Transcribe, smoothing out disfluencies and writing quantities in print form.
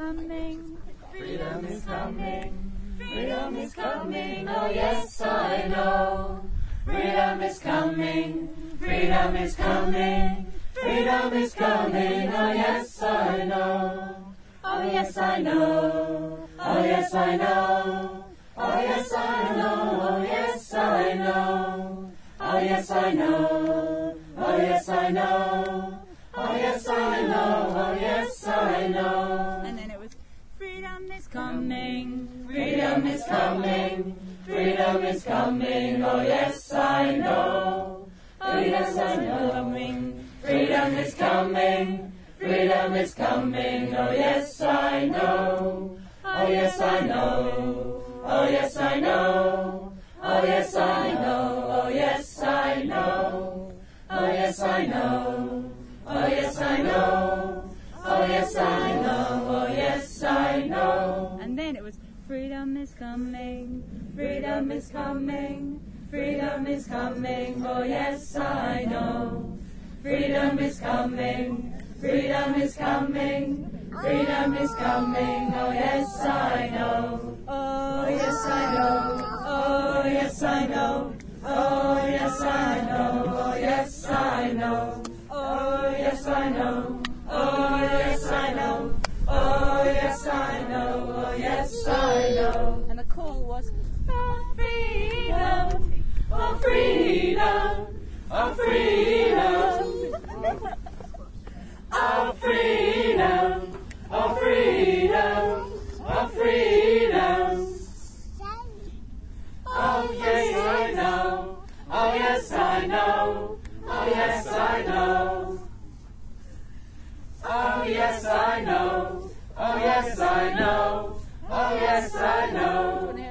coming. Freedom is coming. Freedom is coming. Oh yes, I know. Freedom is coming. Freedom is coming. Freedom is coming. Oh yes, I know. Oh yes, I know. Oh yes, I know. Oh yes, I know. Oh yes, I know. Oh yes, I know. Oh yes, I know. Oh yes, I know. Oh yes, I know. And then it was freedom is coming. Freedom is coming. Freedom is coming. Oh yes, I know. Oh yes, I know. Freedom is coming. Freedom is coming. Oh yes, I know. Oh yes, I know. Oh yes, I know. Oh yes, I know. Oh yes, I know. Oh yes, I know. Oh yes, I know. Oh yes, I know. Oh yes, I know. And then it was freedom is coming. Freedom is coming. Freedom is coming. Oh yes, I know. Freedom is coming. Freedom is coming. Freedom is coming. Oh yes, I know. Oh yes, I know. Oh yes, I know. Oh yes, I know. Oh yes, I know. Oh yes, I know. Oh yes, I know. Oh yes, I know. Oh yes, I know. And the call was for freedom. For freedom. For freedom. Of freedom, of freedom, of freedom. Oh yes, I know. Oh yes, I know. Oh yes, I know. Oh yes, I know. Oh yes, I know. Oh yes, I know.